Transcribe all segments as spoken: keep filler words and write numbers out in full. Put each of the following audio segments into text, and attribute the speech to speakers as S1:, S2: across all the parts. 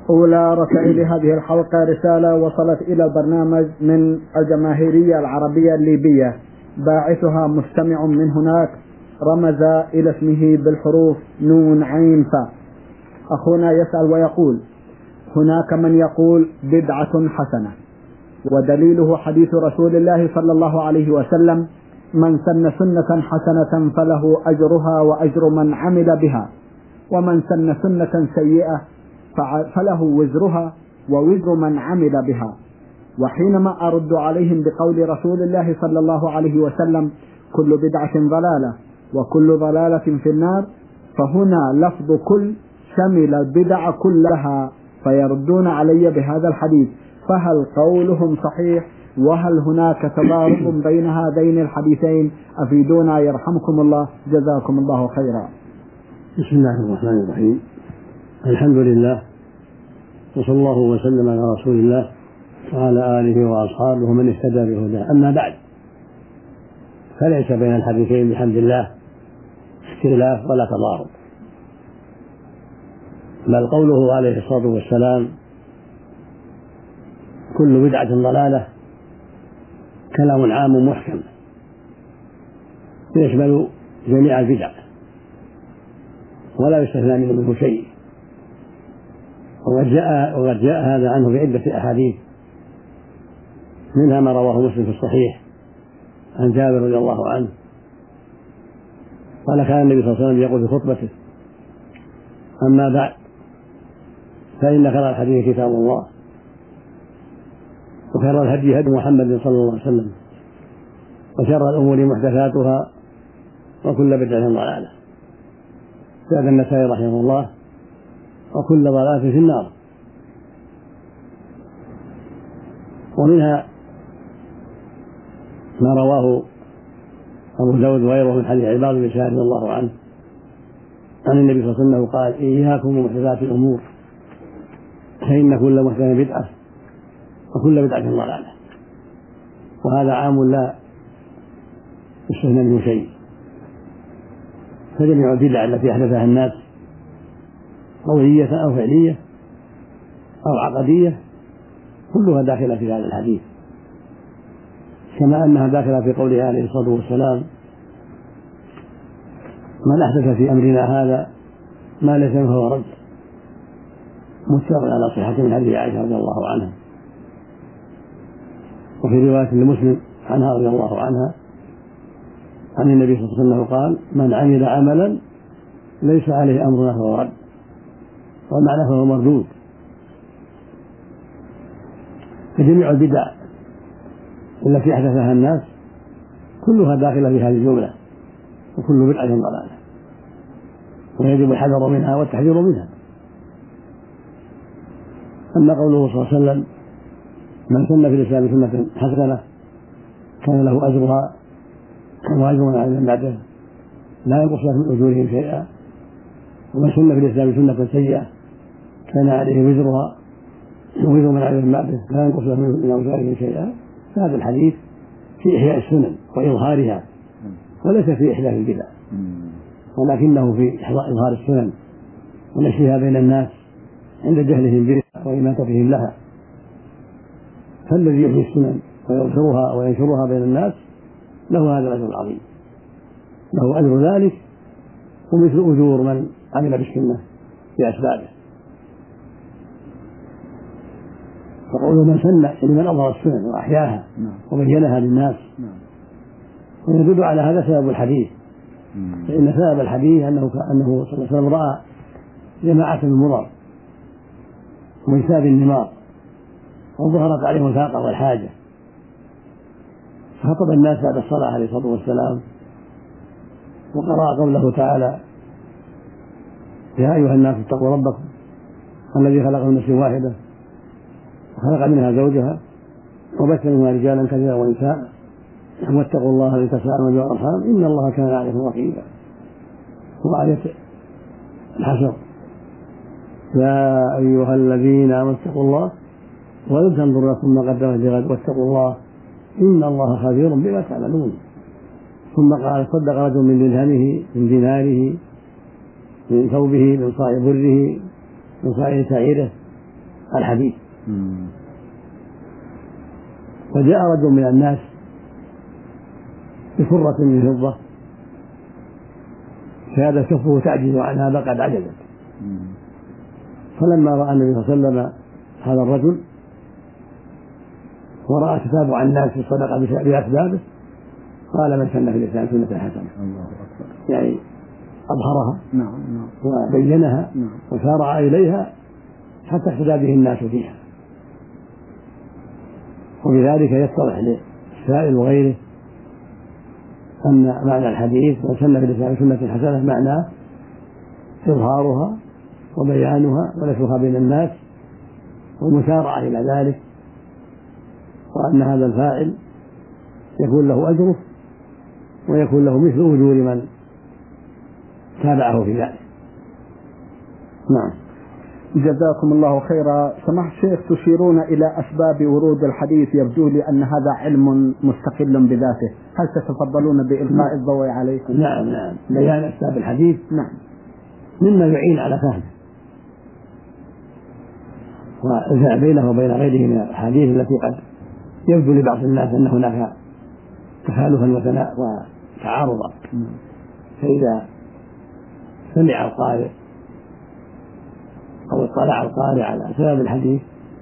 S1: أولى رسائل هذه الحلقة رسالة وصلت إلى البرنامج من الجماهيرية العربية الليبية، باعثها مستمع من هناك رمز إلى اسمه بالحروف نون عين فاء. أخونا يسأل ويقول: هناك من يقول بدعة حسنة، ودليله حديث رسول الله صلى الله عليه وسلم: من سن سنة حسنة فله أجرها وأجر من عمل بها، ومن سن سنة سيئة فله وزرها ووزر من عمل بها. وحينما أرد عليهم بقول رسول الله صلى الله عليه وسلم: كل بدعة ضلالة وكل ضلالة في النار، فهنا لفظ كل شمل البدع كلها، فيردون علي بهذا الحديث، فهل قولهم صحيح؟ وهل هناك تضارب بين هذين الحديثين؟ أفيدونا يرحمكم الله، جزاكم الله خيرا.
S2: بسم الله الرحمن الرحيم، الحمد لله، وصلى الله وسلم على رسول الله وعلى آله وأصحابه ومن اهتدى بهداه. أما بعد، فليس بين الحديثين بحمد الله اختلاف ولا تضارب، بل قوله عليه الصلاة والسلام: كل بدعة ضلالة كلام عام محكم يشمل جميع البدع ولا يستثنى منه شيء. وقد جاء, وقد جاء هذا عنه في عدة أحاديث، منها ما رواه مسلم في الصحيح عن جابر رضي الله عنه قال: كان النبي صلى الله عليه وسلم يقول في خطبته: أما بعد، فإن خير الحديث كتاب الله، وخير الهدي هدي محمد صلى الله عليه وسلم، وشر الأمور محدثاتها، وكل بدعة ضلالة. زاد النسائي رحمه الله: وكل ضلالة في النار. ومنها ما رواه أبو داود وغيره من حديث عباد بن سعد رضي الله عنه عن النبي صلى الله عليه وسلم قال: إياكم ومحدثات الأمور، فإن كل محدثة بدعة وكل بدعة ضلالة. وهذا عام لا يستثنى منه شيء، فجميع البدع التي أحدثها الناس قولية أو فعلية أو عقدية كلها داخلة في هذا الحديث، كما أنها داخلة في قوله عليه الصلاة والسلام: من أحدث في أمرنا هذا ما ليس منه فهو رد. متفق على صحة من حديث عائشة رضي الله عنها. وفي رواية لمسلم عنها رضي الله عنها عن النبي صلى الله عليه وسلم قال: من عمل عملا ليس عليه أمرنا فهو رد، والمعنى فهو مردود. فجميع البدع التي أحدثها الناس كلها داخلة في هذه الجملة، وكل بدعة ضلالة، ويجب الحذر منها والتحذير منها. أما قوله صلى الله عليه وسلم: من سن في الإسلام سنة حسنة كان له أجرها وأجر من عمل بعده لا ينقص من أجورهم شيئا، ومن سن في الإسلام سنة سيئة كان عليه وزرها ووزر من عمل بعده لا ينقص من أجورهم شيئا. فهذا الحديث في إحياء السنن وإظهارها، وليس في إحداث البدع، ولكنه في إظهار السنن ونشرها بين الناس عند جهلهم بها وإماتتهم لها. فالذي يحيي السنن ويظهرها وينشرها بين الناس له هذا الأجر العظيم، له أجر ذلك ومثل أجور من عمل بالسنة بأسبابه. فقوله من سن يعني من أظهر السنن وأحياها وبينها للناس، ويدل على هذا سبب الحديث. فإن سبب الحديث أنه أنه صلى الله عليه وسلم رأى جماعة من المضر وانساب النمار وظهرت عليهم الفاقة والحاجة، فخطب الناس بعد الصلاة عليه الصلاة والسلام وقرأ قوله تعالى: يا أيها الناس اتقوا ربكم الذي خلق من نفس واحدة وخلق منها زوجها وبث منها رجالا كثيرا ونساء واتقوا الله الذي تساءلون به والأرحام إن الله كان عليكم رقيبا. وآية الحشر: يا أيها الذين آمنوا اتقوا الله ولتنظر نفس ما قدمت لغد واتقوا الله إن الله خبير بما تعملون. ثم قال: صدق رجل من درهمه من ديناره من ثوبه من صاع بره من صاع سعيره الحديث. وجاء رجل من الناس بفرة من فضة كاد كفه تعجز عنها فقد عجزت، فلما رأى النبي صلى الله عليه وسلم هذا الرجل ورأى تتابع الناس في الصدقة بأسبابه قال: من سن في الإسلام سنة حسنة، يعني أظهرها وبينها وسارع إليها حتى اهتدى به الناس فيها. وبذلك يتضح للسائل وغيره أن معنى الحديث من سن في الإسلام سنة حسنة معناه إظهارها وبيانها ونشرها بين الناس والمسارعة إلى ذلك، وأن هذا الفاعل يكون له أجره ويكون له مثل أجور من تابعه في ذلك. نعم.
S1: جزاكم الله خيرا. سماحة الشيخ، تشيرون إلى أسباب ورود الحديث، يبدو لي أن هذا علم مستقل بذاته، هل تتفضلون بإلقاء الضوء عليه؟
S2: نعم نعم بيان أسباب الحديث
S1: نعم
S2: مما يعين على فهمه والجمع بينه وبين غيره من الأحاديث التي قد يبدو لبعض الناس أن هناك تخالفا وتعارضا، فإذا سمع القارئ أو اطلع القارئ على سبب الحديث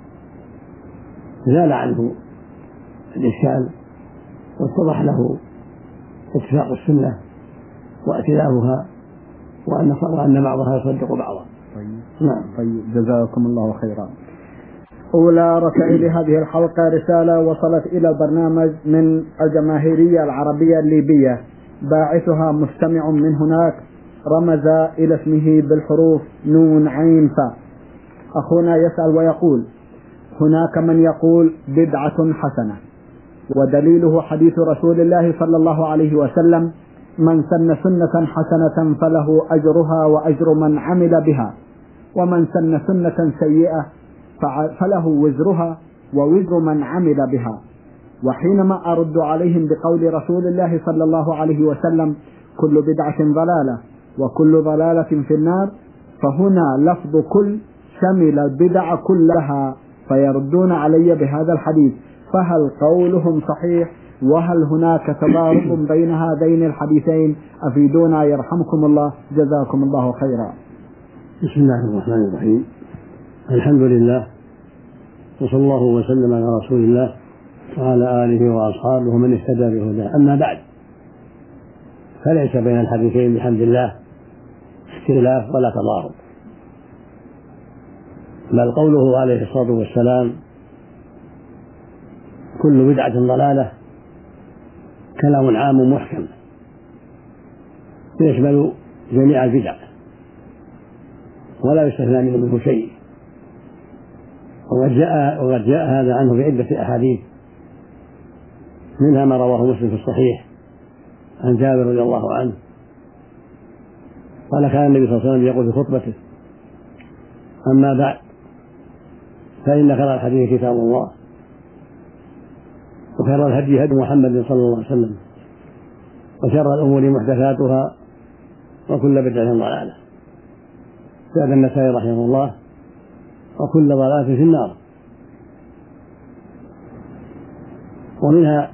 S2: زال عنه الإشكال واتضح له اتفاق السنة وائتلافها وأن بعضها يصدق بعضا.
S1: طيب. نعم. طيب جزاكم الله خيرا. أولى رسائل هذه الحلقة رسالة وصلت إلى البرنامج من الجماهيرية العربية الليبية، باعثها مستمع من هناك رمز إلى اسمه بالحروف نون عين فاء. أخونا يسأل ويقول: هناك من يقول بدعة حسنة، ودليله حديث رسول الله صلى الله عليه وسلم: من سن سنة حسنة فله أجرها وأجر من عمل بها، ومن سن سنة سيئة فله وزرها ووزر من عمل بها. وحينما أرد عليهم بقول رسول الله صلى الله عليه وسلم: كل بدعة ضلالة وكل ضلالة في النار، فهنا لفظ كل شمل البدع كلها، فيردون علي بهذا الحديث، فهل قولهم صحيح؟ وهل هناك تضارب بين هذين الحديثين؟ أفيدونا يرحمكم الله، جزاكم الله خيرا.
S2: بسم الله الرحمن الرحيم، الحمد لله وصلى الله وسلم على رسول الله وعلى آله وأصحابه ومن اهتدى بهداه. أما بعد، فليس بين الحديثين بحمد الله اختلاف ولا تضارب، بل قوله عليه الصلاة والسلام: كل بدعة ضلالة كلام عام محكم يشمل جميع البدع ولا يستثنى منه شيء. وقد جاء, وقد جاء هذا عنه في عدة أحاديث، منها ما رواه مسلم في الصحيح عن جابر رضي الله عنه قال: كان النبي صلى الله عليه وسلم يقول في خطبته: أما بعد، فإن خير الحديث كتاب الله، وخير الهدي هدي محمد صلى الله عليه وسلم، وشر الأمور محدثاتها، وكل بدعة ضلالة. زاد النسائي رحمه الله: وكل ضلالة في النار. ومنها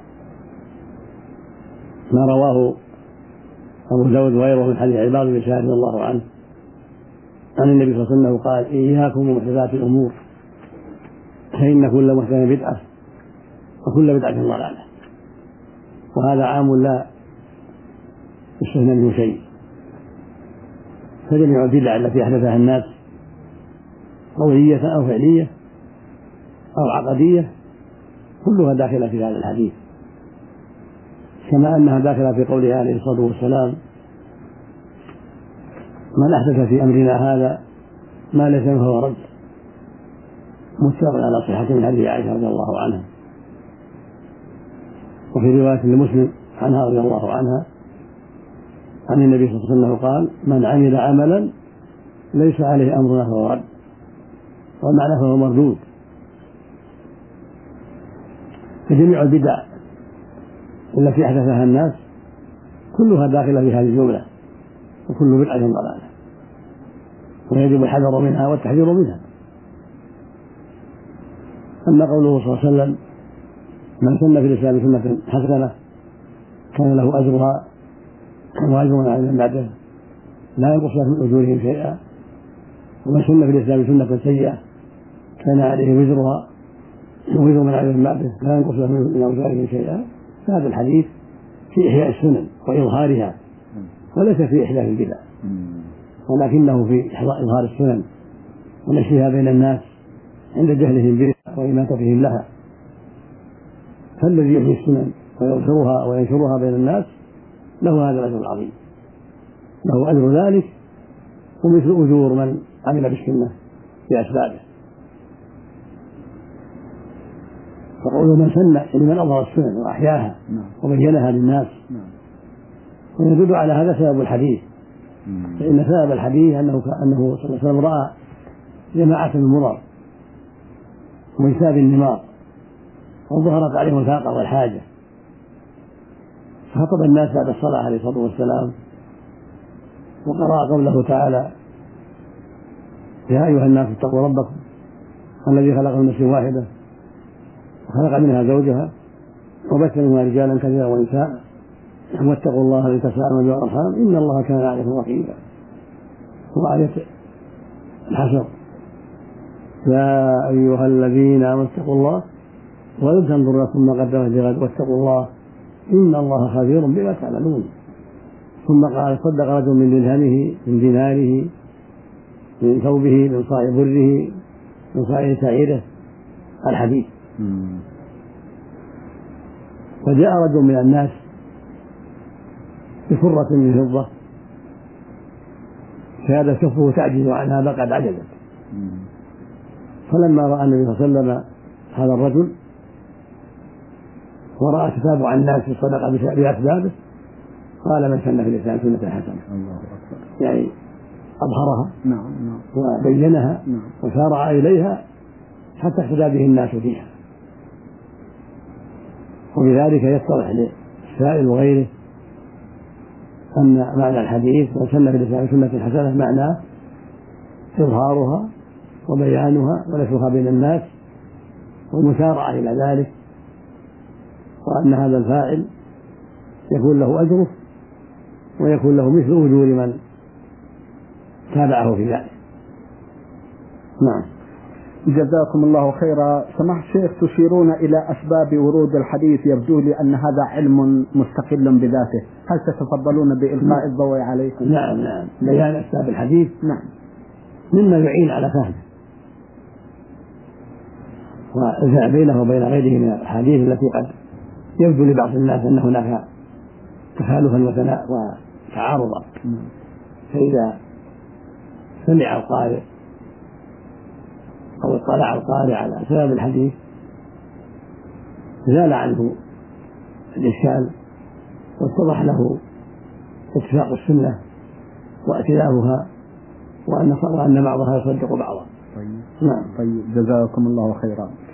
S2: ما رواه أبو داود وغيره من حديث عباد بن سعد رضي الله عنه عن النبي صلى الله عليه وسلم قال: إياكم ومحدثات الأمور، فإن كل محدثة بدعة وكل بدعة ضلالة. وهذا عام لا يستثنى منه شيء، فجميع البدع التي أحدثها الناس قولية أو فعلية أو عقدية كلها داخلة في هذا الحديث، كما أنها داخلة في قوله عليه الصلاة والسلام: من أحدث في أمرنا هذا ما ليس منه فهو رد، متفق على صحة من حديث عائشة رضي الله عنها. وفي رواية لمسلم عنها رضي الله عنها عن النبي صلى الله عليه وسلم قال: من عمل عملا ليس عليه أمرنا فهو رد، والمعنى فهو مردود. فجميع البدع التي أحدثها الناس كلها داخلة في هذه الجملة، وكل بدعة ضلالة، ويجب الحذر منها والتحذير منها. أما قوله صلى الله عليه وسلم: من سن في الإسلام سنة حسنة كان له أجرها وأجر من عمل بعده لا ينقص من أجورهم شيئا، ومن سن في الإسلام سنة سيئة كان عليه وزرها ووزر من عمل بعده لا ينقص من أجورهم شيئا. هذا الحديث في إحياء السنن وإظهارها وليس في إحداث البدع، ولكنه في إظهار السنن ونشرها بين الناس عند جهلهم بها وإماتتهم لها. فالذي يحيي السنن ويظهرها وينشرها بين الناس له هذا الأجر العظيم، له أجر ذلك ومثل أجور من عمل بالسنة بأسبابه. فقوله من سن لمن أظهر السنن وأحياها وبينها للناس، ويدل على هذا سبب الحديث، فإن سبب الحديث أنه أنه صلى الله عليه وسلم رأى جماعة من مضر وانساب النمار وظهرت عليهم الفاقة والحاجة، فخطب الناس بعد الصلاة عليه الصلاة والسلام وقرأ قوله تعالى: يا أيها الناس اتقوا ربكم الذي خلق من نفس واحدة وخلق منها زوجها وبث منها رجالا كثيرا ونساء واتقوا الله الذي تساءلون به والأرحام إن الله كان عليكم رقيبا. وآية الحشر: يا أيها الذين آمنوا اتقوا الله ولتنظر نفس ما قدمت لغد واتقوا الله إن الله خبير بما تعملون. ثم قال: صدق رجل من درهمه من ديناره من ثوبه من صاع بره من صاع سعيره الحديث. فجاء رجل من الناس بفرة من فضة كاد كفه تعجز عنها بقد عجزت، فلما رأى النبي صلى الله عليه وسلم هذا الرجل ورأى تتابع الناس في الصدقة بأسبابه قال: من سن في الإسلام سنة حسنة، يعني أظهرها وبينها وسارع إليها حتى اقتدى به الناس فيها. وبذلك يتضح للسائل وغيره أن معنى الحديث من سن في الإسلام سنة حسنة معناه إظهارها وبيانها ونشرها بين الناس والمسارعة إلى ذلك، وأن هذا الفاعل يكون له أجره ويكون له مثل أجور من تابعه في ذلك. نعم.
S1: جزاكم الله خيرا. سماحة الشيخ، تشيرون إلى أسباب ورود الحديث، يبدو لي أن هذا علم مستقل بذاته، هل تتفضلون بإلقاء الضوء عليه؟
S2: نعم نعم بيان أسباب الحديث
S1: نعم
S2: مما يعين على فهمه وإذا بينه وبين غيره من الأحاديث التي قد يبدو لبعض الناس أن هناك تخالفا وتعارضا، فإذا سمع القارئ أو اطلع القارئ على سبب الحديث زال عنه الإشكال واتضح له اتفاق السنة وائتلافها وأن بعضها يصدق بعضا.
S1: طيب. نعم. طيب جزاكم الله خيرا.